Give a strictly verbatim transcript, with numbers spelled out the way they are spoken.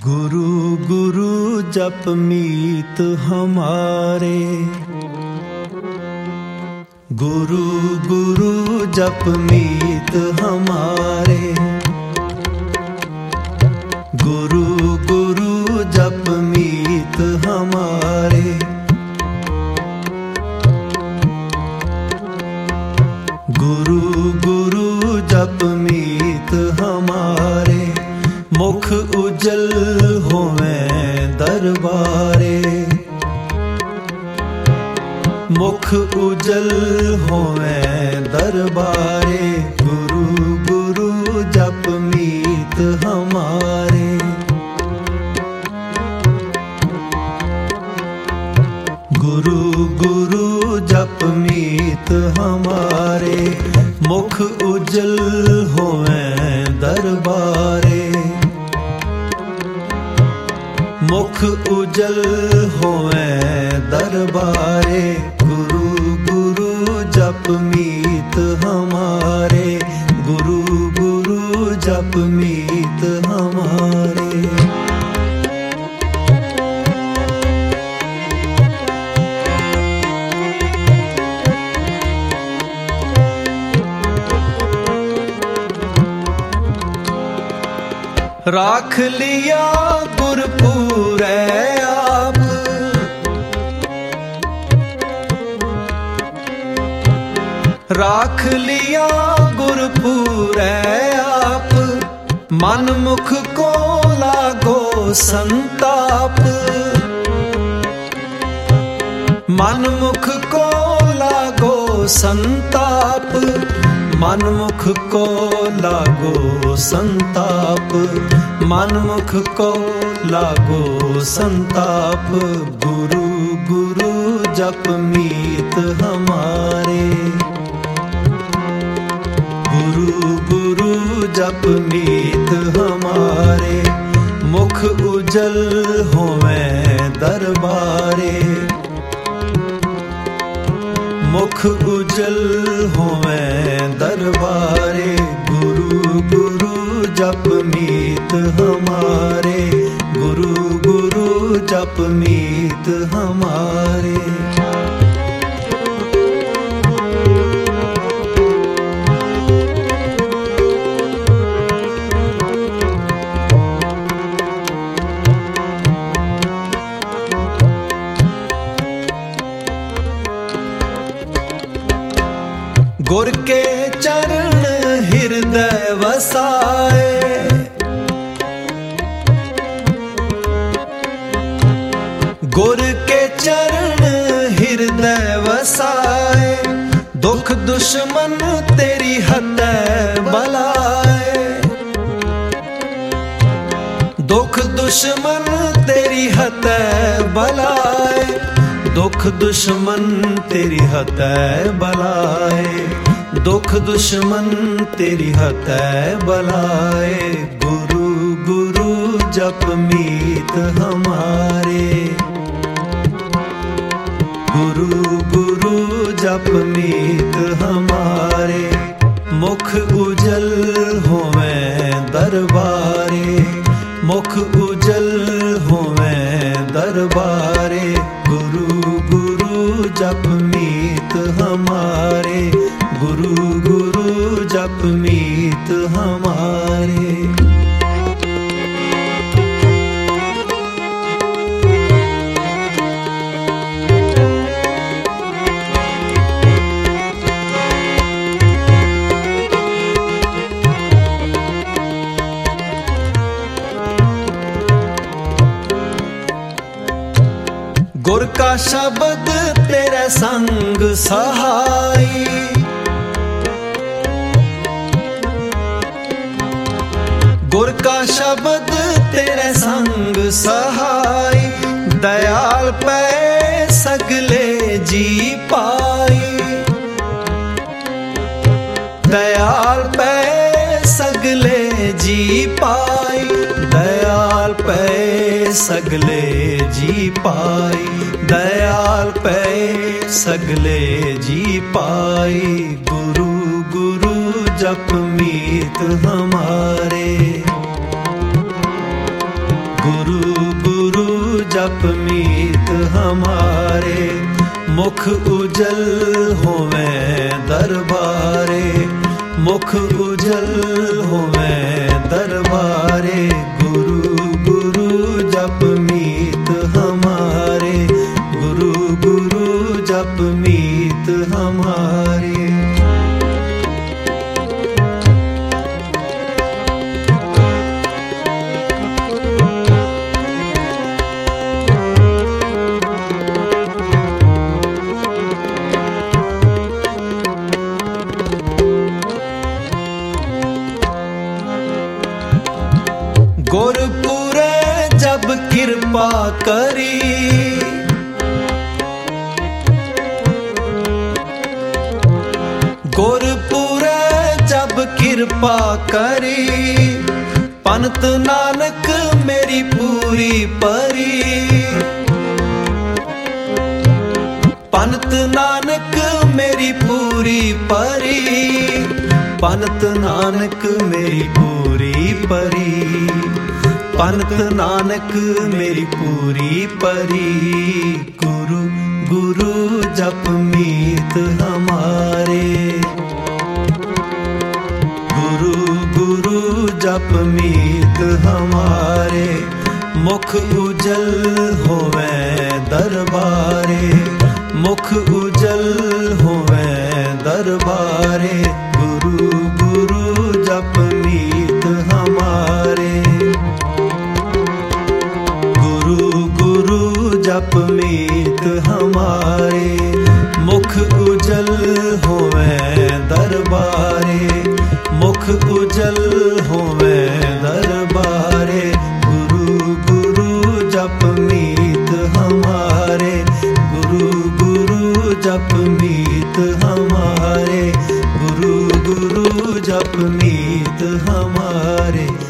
गुरु गुरु जप मीत हमारे, गुरु गुरु जप मीत हमारे, गुरु गुरु जप मीत हमारे, गुरु गुरु जप मीत हमारे। मुख उजल होवें दरबारे, मुख उजल होवें दरबारे, गुरु गुरु जप मीत हमारे, गुरु गुरु जप मीत हमारे। मुख उजल होवें दरबारे, मुख उजल होवें दरबारे, गुरु गुरु जप मीत हमारे, गुरु गुरु जप मीत हमारे। राख लिया गुरपुरै आप, राख लिया गुरपुरै आप, मन मुख को लागो संताप, मन मुख को लागो संताप, मन मुख को लागो संताप, मन मुख को लागो संताप, गुरु गुरु जप मीत हमारे, गुरु गुरु जप मीत हमारे। मुख उजल होवें दरबारे, मुख उजल होवें दरबारे, गुरु गुरु जप मीत हमारे, गुरु गुरु जप मीत हमारे। गुर के चरण हृदय वसाए, गुर के चरण हृदय वसाए, दुख दुश्मन तेरी हतै बलाए, दुख दुश्मन तेरी हतै बलाए, दुख दुश्मन तेरी हतै बलाए, दुख दुश्मन तेरी हतै बलाए, गुरु गुरु जप मीत हमारे, गुरु गुरु जप मीत हमारे। मुख उजल होवें दरबारे, मुख उजल होवें दरबारे, गुरु गुरु जप मीत हमारे, गुरु गुरु जप मीत हमारे। गुर का शब्द तेरे संग सहाई, गुर का शब्द तेरे संग सहाई, दयाल पै सगले जी पाई, दयाल पै सगले जी पाई, दयाल पै सगले जी पाई, दयाल पै सगले जी पाई, गुरु गुरु जप मीत हमारे, गुरु जप मीत हमारे। मुख उजल होवे दरबारे, मुख उजल होवे दरबारे। गुरु गुरु जप मीत हमारे, गुरु गुरु जप मीत हमारे। गुरपुरे जब कृपा करी, गुरपुरे जब कृपा करी। पंत नानक मेरी पूरी परी, पंत नानक मेरी पूरी परी। पंत नानक मेरी पूरी परी, पंत नानक मेरी पूरी परी। गुरु गुरु जप मीत हमारे, गुरु गुरु जप मीत हमारे। मुख उजल होवे दरबारे, मुख उजल होवे दरबारे। गुरु गुरु जप मीत हमारे, गुरु गुरु जप मीत हमारे। मुख उजल होवे दरबारे, मुख उजल होवे दरबारे। गुरु गुरु जप मीत हमारे, गुरु गुरु जप मीत हमारे, गुरु गुरु जप मीत हमारे।